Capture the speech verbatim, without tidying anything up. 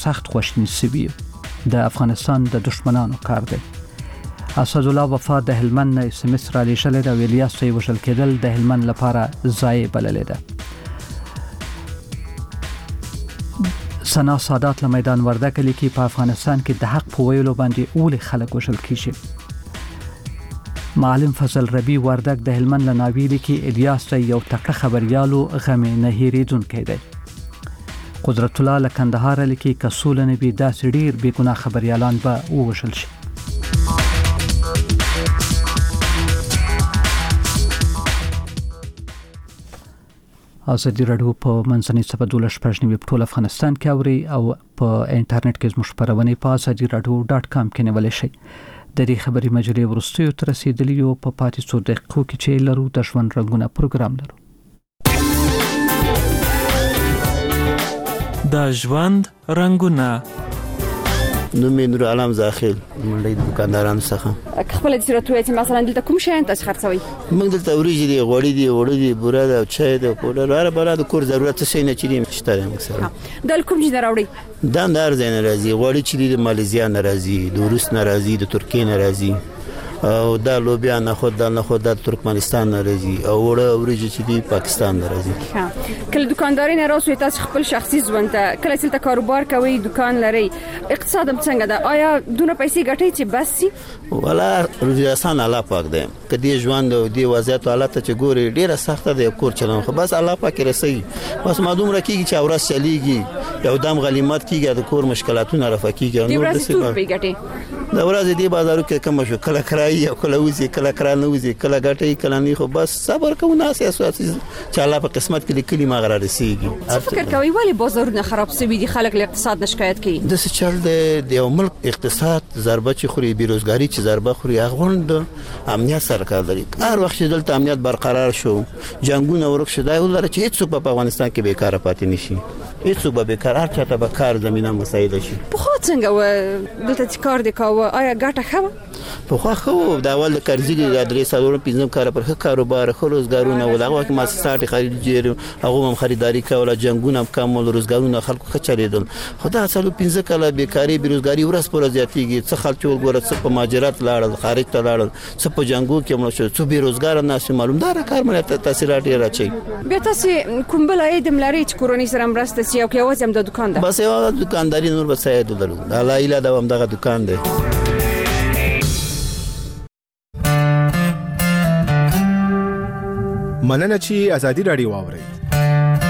سخت خوشنی سوي د افغانستان د دشمنانو کار دی. اسد الله وفا د هلمند نه سمس را لېږلې ده او الیاس ته وژل کېدل د هلمند لپاره ضایع بللې ده. سنا سادات له میدان وردګ لیکي په افغانستان کې د حق په ویلو باندې اول خلک وژل کیږي. معلم فضل ربی وردګ د هلمند له ناوی لیکي الیاس ته یو تکړه خبريالو غم نه هېریدونکی دی. قدرت الله له کندهار لیکي کسول نه بي داسې ډیر بې ګناه خبريالان به ووژل شي. ازادي رادیو په منځنۍ صفحه دولس پښنی په ټول افغانستان کې اوري او په انټرنیټ کې زموږ خبرونه په ازادي رادیو ډاټ کام کې نیول شي. د دې خبري مجلې ورستیو تر رسیدلی او په پاتې څو دقیقو کې چې لرو د ژوند رنگونه پروګرام لرو. د ژوند رنگونه نو مې نور علام زاخیل منډي دکاندارانو څخه خپل د صورت وایي مثلا دلته کوم شی تاسو خرڅوي؟ موږ دلته وريجي دي غوړي دي وړو دي بوره ده چای ده پوډر هر بل د کور ضرورت څه نه چي شته موږ سره. د کوم جنه راوړي؟ دا اندار زین راځي غوړي چې د ماليزیا ناراضي د روس ناراضي د ترکیه ناراضي او دا لوبیا نه خود نه خود د ترکمنستان ناراضي او وړه وريجي چې دی پاکستان ناراضي. کله دکانداري نه راوځي تاسو خپل شخصي ژوند ته کله چې تاسو کاروبار کوي دکان لري اقتصاد هم څنګه ده؟ آیا دونه پیسې ګټي چې بس سي؟ ولا روزان الله پاک دی کدي ژوند او دی وضعیت حالت چې ګوري ډیره سخته ده کور چلون خو بس الله پاک رسي بس معلوم راکېږي چې اورس چلیږي یو دم غلیمت کیږي د کور مشکلاتونه رافقېږي نو د څه په ګټي دا ورځ دی بازارو کې کوم شو کله کرای او کله وزي کله کرا نه وزي کله ګټي کله نه خو بس صبر کوو نه اساس چې الله په قسمت کې لیکلي ما غره رسیږي. فکر کوي ولی بازارونه خراب سوي دي خلک له اقتصاد نشکایت کوي؟ د څه چل د یو ملک اقتصاد ضربه چې خوري بیروزګاری چې ضربه خوري اغوند امنیت سرکار لري. هر وخت چې دلته امنیت برقرار شو جنگونه ورک شدا ولر چې هیڅ په افغانستان کې بیکاره پاتې نشي هیڅ به بیکاره چاته به کار زمينه مساعده شي. په خو څنګه و دلته کار د کاوه آیا ګټه خو په خو خو د اول قرضې د ادرې سالور پنځم کار پر کاروبار خلوزګارونه ولغه کې مؤسسات خریدجیر هغه هم خریداري کوله جنگونه کم ول روزګارونه خلکو خچریدل خدای اصل پنځه کاله بیکاری بیروزګاری ورس پر زیاتیږي څه خلک ورغره څه په ماجرات لاړل خارج ته لاړل څه په جنگو کې مړ شو څه بیروزګار نه سي معلوم دار کار مله تاثیرات راچي. بیا تاسو کوم بل اېدم لري چې کورونی سره مرسته سي او کې وځم د دکان ده بس یو دکانداري نور به سید درو د لا اله د هم دغه دکان ده. مننه چې ازادي رادیو واوري